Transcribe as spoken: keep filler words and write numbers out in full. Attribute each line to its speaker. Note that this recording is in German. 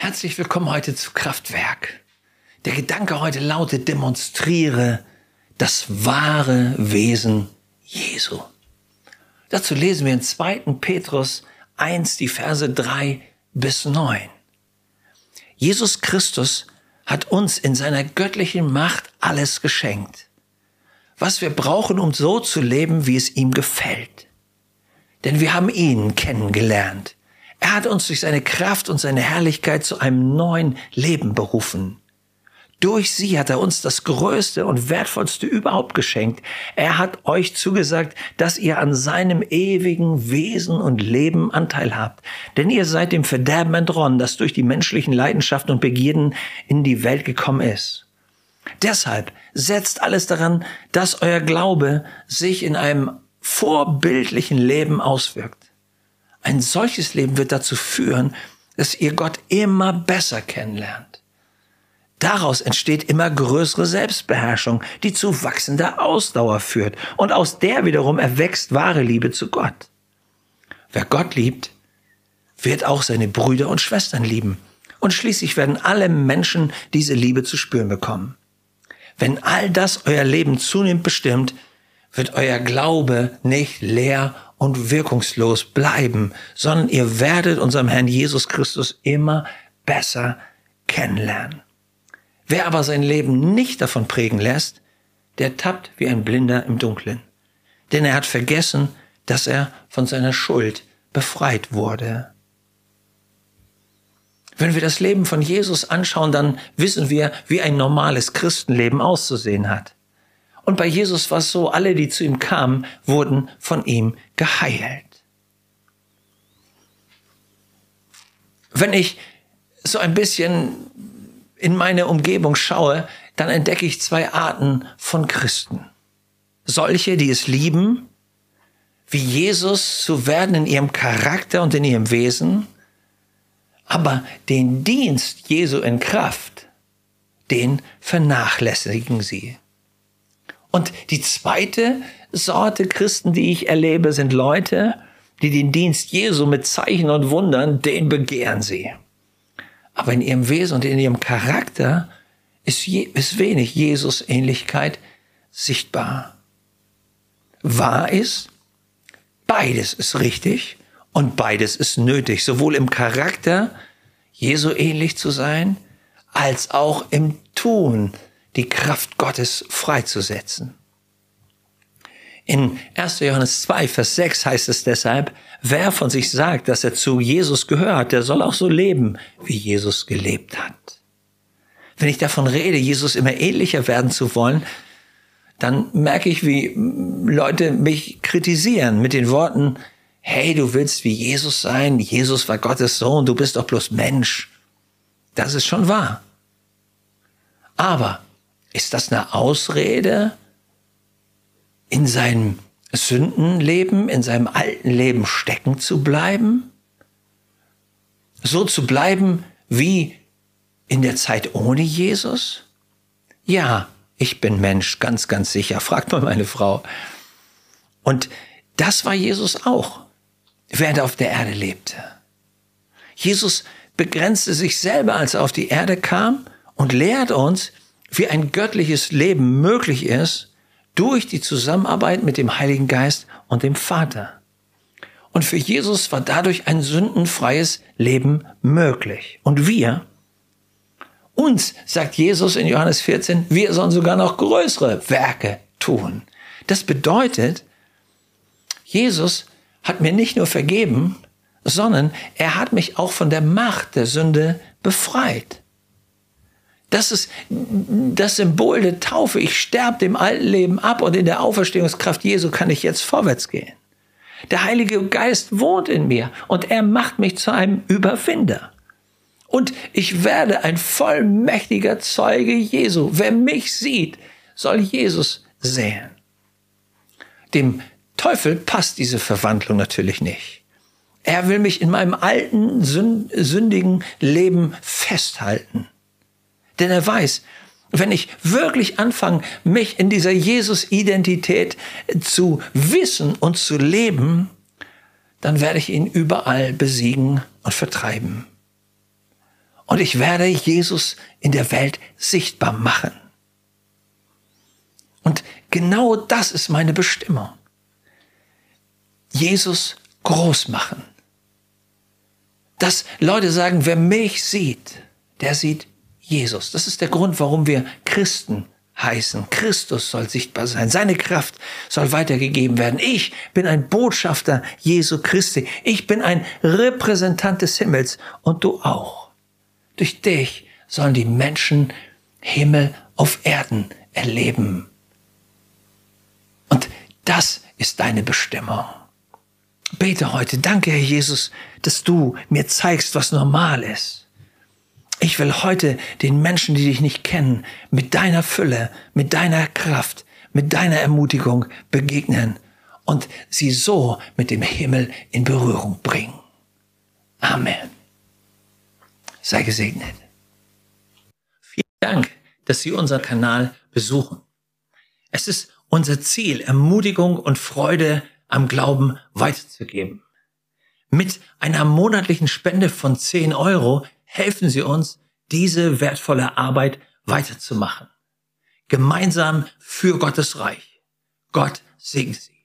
Speaker 1: Herzlich willkommen heute zu Kraftwerk. Der Gedanke heute lautet: Demonstriere das wahre Wesen Jesu. Dazu lesen wir in zweiten Petrus eins, die Verse drei bis neun. Jesus Christus hat uns in seiner göttlichen Macht alles geschenkt, was wir brauchen, um so zu leben, wie es ihm gefällt. Denn wir haben ihn kennengelernt. Er hat uns durch seine Kraft und seine Herrlichkeit zu einem neuen Leben berufen. Durch sie hat er uns das Größte und Wertvollste überhaupt geschenkt. Er hat euch zugesagt, dass ihr an seinem ewigen Wesen und Leben Anteil habt. Denn ihr seid dem Verderben entronnen, das durch die menschlichen Leidenschaften und Begierden in die Welt gekommen ist. Deshalb setzt alles daran, dass euer Glaube sich in einem vorbildlichen Leben auswirkt. Ein solches Leben wird dazu führen, dass ihr Gott immer besser kennenlernt. Daraus entsteht immer größere Selbstbeherrschung, die zu wachsender Ausdauer führt. Und aus der wiederum erwächst wahre Liebe zu Gott. Wer Gott liebt, wird auch seine Brüder und Schwestern lieben. Und schließlich werden alle Menschen diese Liebe zu spüren bekommen. Wenn all das euer Leben zunehmend bestimmt, wird euer Glaube nicht leer und wirkungslos bleiben, sondern ihr werdet unserem Herrn Jesus Christus immer besser kennenlernen. Wer aber sein Leben nicht davon prägen lässt, der tappt wie ein Blinder im Dunkeln. Denn er hat vergessen, dass er von seiner Schuld befreit wurde. Wenn wir das Leben von Jesus anschauen, dann wissen wir, wie ein normales Christenleben auszusehen hat. Und bei Jesus war es so, alle, die zu ihm kamen, wurden von ihm geheilt. Wenn ich so ein bisschen in meine Umgebung schaue, dann entdecke ich zwei Arten von Christen. Solche, die es lieben, wie Jesus zu werden in ihrem Charakter und in ihrem Wesen, aber den Dienst Jesu in Kraft, den vernachlässigen sie. Und die zweite Sorte Christen, die ich erlebe, sind Leute, die den Dienst Jesu mit Zeichen und Wundern, den begehren sie. Aber in ihrem Wesen und in ihrem Charakter ist, je, ist wenig Jesus-Ähnlichkeit sichtbar. Wahr ist, beides ist richtig und beides ist nötig, sowohl im Charakter Jesu ähnlich zu sein, als auch im Tun die Kraft Gottes freizusetzen. In erster Johannes zwei, Vers sechs heißt es deshalb: Wer von sich sagt, dass er zu Jesus gehört, der soll auch so leben, wie Jesus gelebt hat. Wenn ich davon rede, Jesus immer ähnlicher werden zu wollen, dann merke ich, wie Leute mich kritisieren mit den Worten: Hey, du willst wie Jesus sein, Jesus war Gottes Sohn, du bist doch bloß Mensch. Das ist schon wahr. Aber ist das eine Ausrede, in seinem Sündenleben, in seinem alten Leben stecken zu bleiben? So zu bleiben wie in der Zeit ohne Jesus? Ja, ich bin Mensch, ganz, ganz sicher. Fragt mal meine Frau. Und das war Jesus auch, während er auf der Erde lebte. Jesus begrenzte sich selber, als er auf die Erde kam, und lehrt uns, wie ein göttliches Leben möglich ist, durch die Zusammenarbeit mit dem Heiligen Geist und dem Vater. Und für Jesus war dadurch ein sündenfreies Leben möglich. Und wir, uns, sagt Jesus in Johannes vierzehn, wir sollen sogar noch größere Werke tun. Das bedeutet, Jesus hat mir nicht nur vergeben, sondern er hat mich auch von der Macht der Sünde befreit. Das ist das Symbol der Taufe. Ich sterbe dem alten Leben ab und in der Auferstehungskraft Jesu kann ich jetzt vorwärts gehen. Der Heilige Geist wohnt in mir und er macht mich zu einem Überwinder. Und ich werde ein vollmächtiger Zeuge Jesu. Wer mich sieht, soll Jesus sehen. Dem Teufel passt diese Verwandlung natürlich nicht. Er will mich in meinem alten, sündigen Leben festhalten. Denn er weiß, wenn ich wirklich anfange, mich in dieser Jesus-Identität zu wissen und zu leben, dann werde ich ihn überall besiegen und vertreiben. Und ich werde Jesus in der Welt sichtbar machen. Und genau das ist meine Bestimmung. Jesus groß machen. Dass Leute sagen, wer mich sieht, der sieht Jesus. Das ist der Grund, warum wir Christen heißen. Christus soll sichtbar sein. Seine Kraft soll weitergegeben werden. Ich bin ein Botschafter Jesu Christi. Ich bin ein Repräsentant des Himmels und du auch. Durch dich sollen die Menschen Himmel auf Erden erleben. Und das ist deine Bestimmung. Bete heute, danke Herr Jesus, dass du mir zeigst, was normal ist. Ich will heute den Menschen, die dich nicht kennen, mit deiner Fülle, mit deiner Kraft, mit deiner Ermutigung begegnen und sie so mit dem Himmel in Berührung bringen. Amen. Sei gesegnet. Vielen Dank, dass Sie unseren Kanal besuchen. Es ist unser Ziel, Ermutigung und Freude am Glauben weiterzugeben. Mit einer monatlichen Spende von zehn Euro helfen Sie uns, diese wertvolle Arbeit weiterzumachen. Gemeinsam für Gottes Reich. Gott segne Sie.